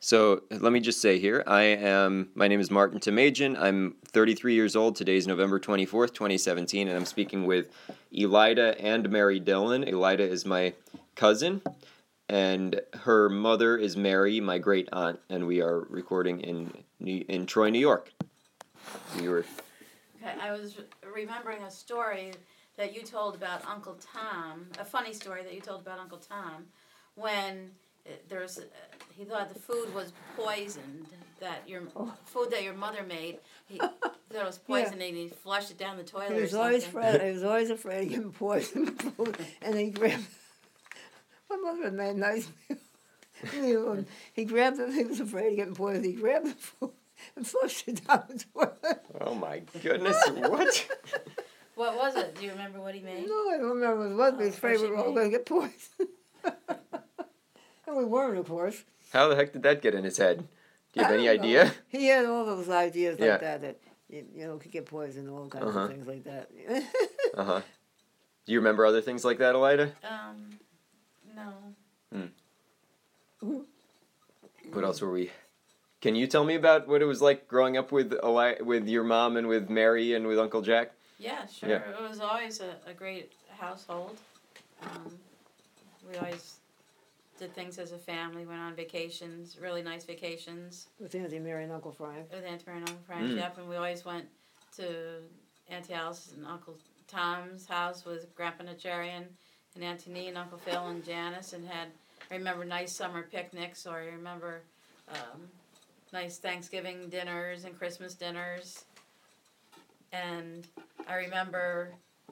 So let me just say here, my name is Martin Tamajian. I'm 33 years old. Today is November 24th, 2017, and I'm speaking with Elida and Mary Dillon. Elida is my cousin, and her mother is Mary, my great aunt, and we are recording in Troy, New York. Okay, I was remembering a story that you told about Uncle Tom, a funny story that you told about Uncle Tom, when he thought the food was poisoned, that food that your mother made, he thought it was poisoned, and he flushed it down the toilet He was always afraid of getting poisoned food, and he grabbed. My mother had made a nice meal. He grabbed it. He was afraid of getting poisoned. He grabbed the food and flushed it down the toilet. Oh my goodness! What? What was it? Do you remember what he made? No, I don't remember what it was. But he was afraid we were all going to get poisoned. And we weren't, of course. How the heck did that get in his head? Do you have any idea? He had all those ideas like that could get poisoned, all kinds of things like that. Do you remember other things like that, Elida? No. What else were we? Can you tell me about what it was like growing up with your mom and with Mary and with Uncle Jack? Yeah, sure. Yeah. It was always a great household. We always did things as a family, went on vacations, really nice vacations. With Auntie Mary and Uncle Frank. With Auntie Mary and Uncle Frank, yep. And we always went to Auntie Alice and Uncle Tom's house with Grandpa Nacharian and Auntie Nee and Uncle Phil and Janice, and I remember nice summer picnics, or I remember nice Thanksgiving dinners and Christmas dinners. And I remember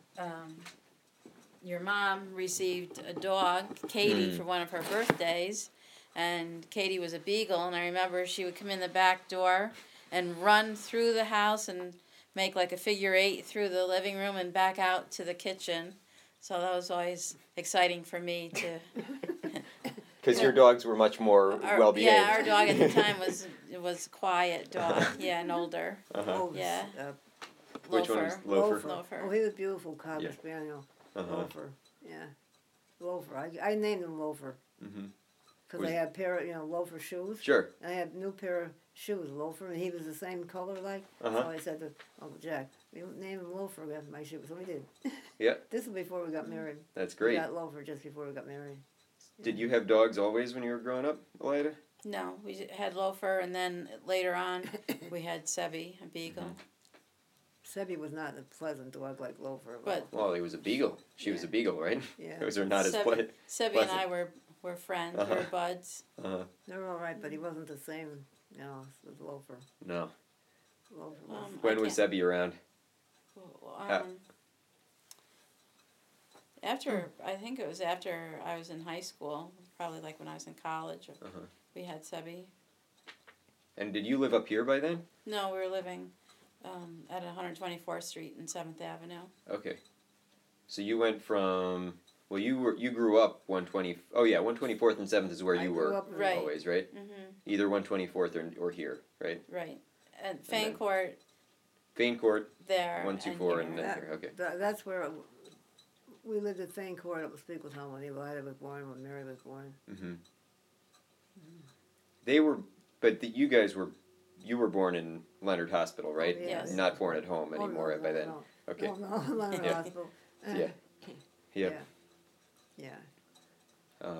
your mom received a dog, Katie, for one of her birthdays, and Katie was a beagle, and I remember she would come in the back door and run through the house and make like a figure 8 through the living room and back out to the kitchen. So that was always exciting for me to... Because your dogs were much more well-behaved. Yeah, our dog at the time was a quiet dog, and older. Yeah. Which one was Loafer? Loafer. Oh, he was beautiful, Cocker Spaniel. Loafer, yeah. Loafer. I named him Loafer. Because I had a pair of, Loafer shoes. Sure. And I had a new pair of shoes, Loafer, and he was the same color like. So I said to Uncle Jack, we name him Loafer after my shoes. So we did. Yeah. This was before we got married. That's great. We got Loafer just before we got married. Did you have dogs always when you were growing up, Elida? No, we had Loafer, and then later on we had Sebi, a beagle. Sebi was not a pleasant dog like Loafer. Well, he was a beagle. She was a beagle, right? Yeah. Those are not as pleasant. Sebi and I were friends. We were buds. They were all right, but he wasn't the same, as Loafer. No. Loafer was. When was Sebi around? I think it was after I was in high school, probably like when I was in college. We had Sebi. And did you live up here by then? No, we were living at 124th Street and 7th Avenue. Okay. So you went from... Well, you grew up 120... Oh, yeah, 124th and 7th is where you were always, right? Either 124th or here, right? Right. At Fane Court. Fane Court. There. 124 and then here, okay. That's where... We lived at Fane Court up at Speakletown when Elida was born, when Mary was born. They were... But you guys were... You were born in Leonard Hospital, right? Yes. Not born at home anymore by then. No. Okay. No, Leonard Hospital. Yeah. Yep. Yeah.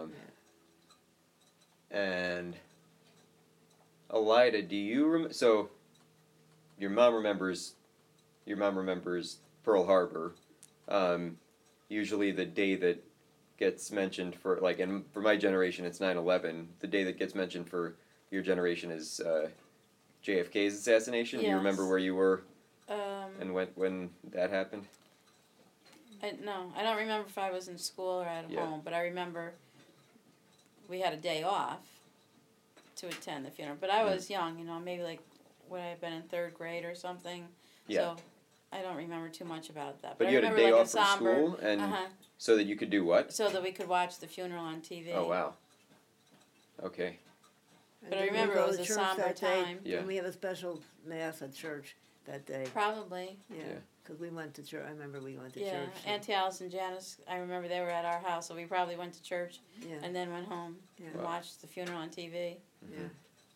And Elida, do you so your mom remembers Pearl Harbor. Usually the day that gets mentioned for and for my generation it's 9/11. The day that gets mentioned for your generation is JFK's assassination. Yes. Do you remember where you were and when that happened? No, I don't remember if I was in school or at home, but I remember we had a day off to attend the funeral. But I was young, maybe would I have been in 3rd grade or something? Yeah. So I don't remember too much about that. But I you had a day off from school, and uh-huh. so that you could do what? So that we could watch the funeral on TV. Oh, wow. Okay. But I remember it was a somber time. Yeah. And we have a special mass at church that day. Probably. Yeah. Because we went to church. I remember we went to church. Yeah, Auntie Alice and Janice, I remember they were at our house, so we probably went to church and then went home and watched the funeral on TV. Yeah.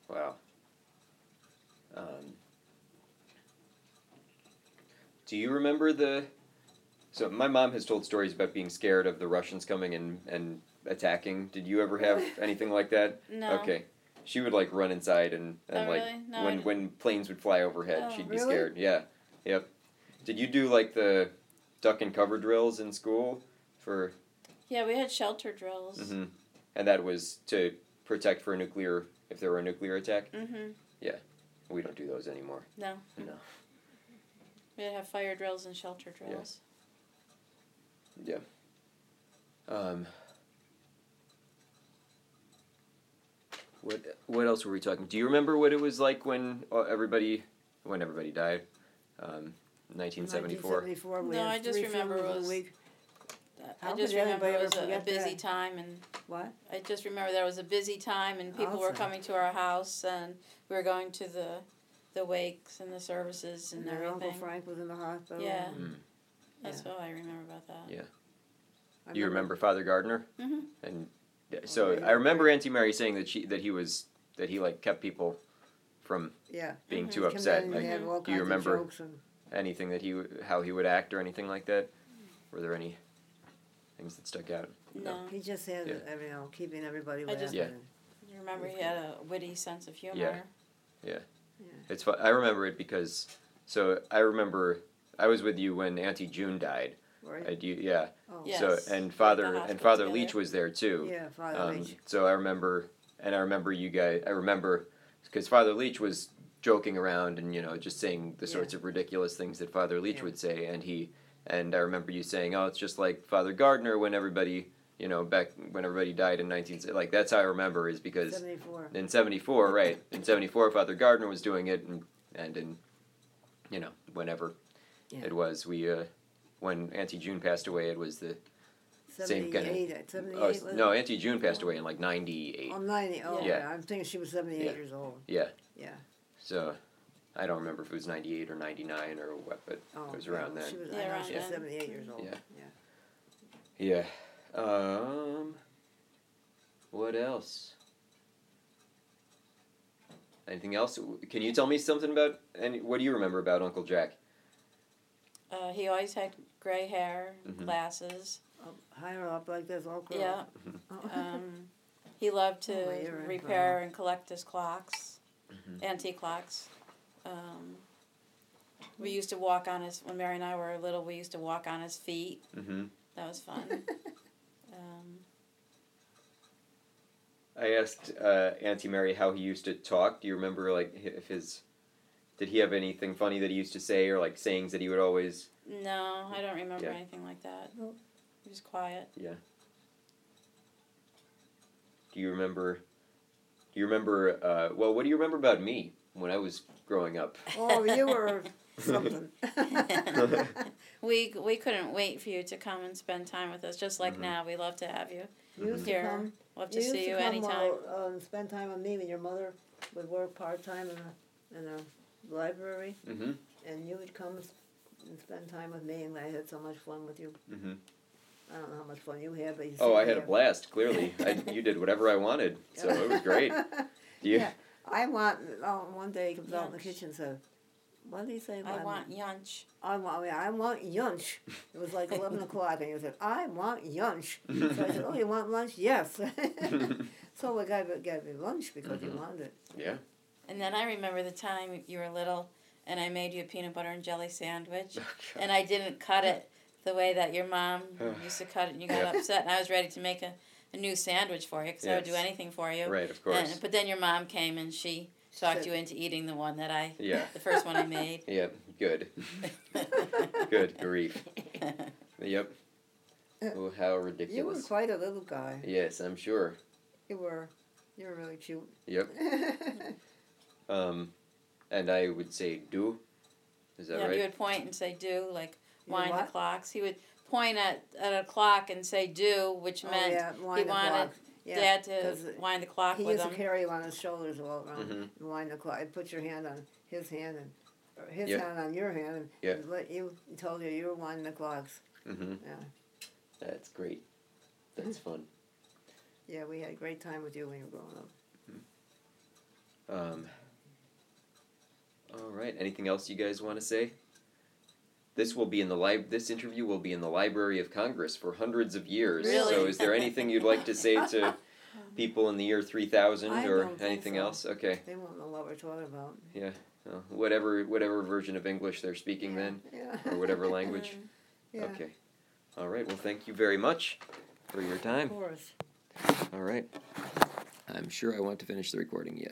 Wow. Um, do you remember the? So my mom has told stories about being scared of the Russians coming and attacking. Did you ever have anything like that? No. Okay. She would like run inside and Oh, like really? No, I when didn't. when planes would fly overhead, Oh. she'd be Really? scared. Yeah. Yep. Did you do like the duck and cover drills in school for? Yeah, we had shelter drills. Mm-hmm. And that was to protect for a nuclear if there were a nuclear attack. Mm-hmm. We don't do those anymore. No. No. We'd have fire drills and shelter drills. What else were we talking? Do you remember what it was like when everybody died? 1974. 1974. We No, had I just 3 remember it funerals in a was- week. I How just could remember anybody it was ever a forget busy that? time, and What? I just remember there was a busy time, and people were Also. coming to our house, and we were going to the wakes and the services and And then Uncle everything. Frank was in the hospital. Yeah. Mm. That's what I remember about that. Yeah. Do you remember Father Gardner? Mhm. And so yeah, I remember Auntie Mary saying that he like kept people from Yeah. being Mhm. too Come upset. in and Like, have all do you kinds of remember jokes and anything that how he would act or anything like that? Were there any things that stuck out? No. he just had, Yeah. keeping everybody I laughing. just- Yeah. I remember he had a witty sense of humor. Yeah. It's fun. I remember it because I remember I was with you when Auntie June died. Right? Yeah. Oh. Yes. So We were and at the Father hospital together. Leach was there too. Yeah, Father Leach. So I remember you guys. I remember because Father Leach was joking around and just saying the sorts of ridiculous things that Father Leach Yeah. would say, and I remember you saying, "Oh, it's just like Father Gardner when everybody." Back when everybody died in 19... that's how I remember is because 74. in 74, right. In 74, Father Gardner was doing it, and in, whenever it was, when Auntie June passed away, it was the same kind of... 78, 78 was it? No, Auntie June passed away in, 98. Oh, 90. Oh, Yeah. yeah. I'm thinking she was 78 Yeah. years old. Yeah. Yeah. So, I don't remember if it was 98 or 99 or what, but Oh, it was around yeah. then. She was, Yeah, I know around she was then. 78 years old. Yeah. Yeah. Yeah. What else? Anything else? Can you tell me something about... what do you remember about Uncle Jack? He always had gray hair, Mhm. glasses. Higher up like this, all curled Yeah. up. Oh. He loved to Oh, you're in repair and collect his clocks, Mhm. antique clocks. We used to walk on his, when Mary and I were little, we used to walk on his feet. Mm-hmm. That was fun. I asked Auntie Mary how he used to talk. Do you remember, did he have anything funny that he used to say, or, sayings that he would always... No, I don't remember Yeah. anything like that. Nope. He was quiet. Do you remember, what do you remember about me when I was growing up? Oh, you were something. We couldn't wait for you to come and spend time with us, just like Mhm. now. We love to have you You used to here. come. Love You to used see you come, anytime. spend time with me when your mother would work part-time in a library, Mm-hmm. and you would come and spend time with me, and I had so much fun with you. Mm-hmm. I don't know how much fun you had, but you Oh, I certainly had a had. blast, clearly. You did whatever I wanted, so it was great. Do you? Yeah. One day he comes out in the Yunch. kitchen and said, what did he say? I want yunch. I want lunch. It was like 11 o'clock, and he said, I want lunch. So I said, oh, you want lunch? Yes. So we gave you lunch because you wanted it. Yeah. And then I remember the time you were little, and I made you a peanut butter and jelly sandwich, and I didn't cut it the way that your mom used to cut it, and you got upset, and I was ready to make a new sandwich for you, because I would do Yes. anything for you. Right, of course. But then your mom came, and she talked you into eating the one that Yeah. the first one I made. Yep. Good. Good grief. Yep. Oh, how You were ridiculous. quite a little guy. Yes, I'm sure. You were really cute. Yep. And I would say do. Is that Yeah, right? he would point and say do, like You wind the what? clocks. He would point at a clock and say do, which Oh, meant yeah, wind the wanted clock. Yeah, Dad to 'cause wind the clock he with used him. to carry you on his shoulders all around Mhm. and wind the clock. He'd put your hand on his hand and or his Yep. hand on your hand and Yep. let you. He told you were winding the clocks. Mm-hmm. Yeah, That's great. That's fun. yeah. We had a great time with you when you were growing up. All right. Anything else you guys want to say? This will be in the This interview will be in the Library of Congress for hundreds of years. Really? So, is there anything you'd like to say to people in the year 3000 I or don't think anything so. else? Okay. They won't know what we're talking about. Whatever version of English they're speaking then, Yeah. or whatever language. Yeah. Okay. All right. Well, thank you very much for your Of time. course. All right. I'm sure I want to finish the recording yet.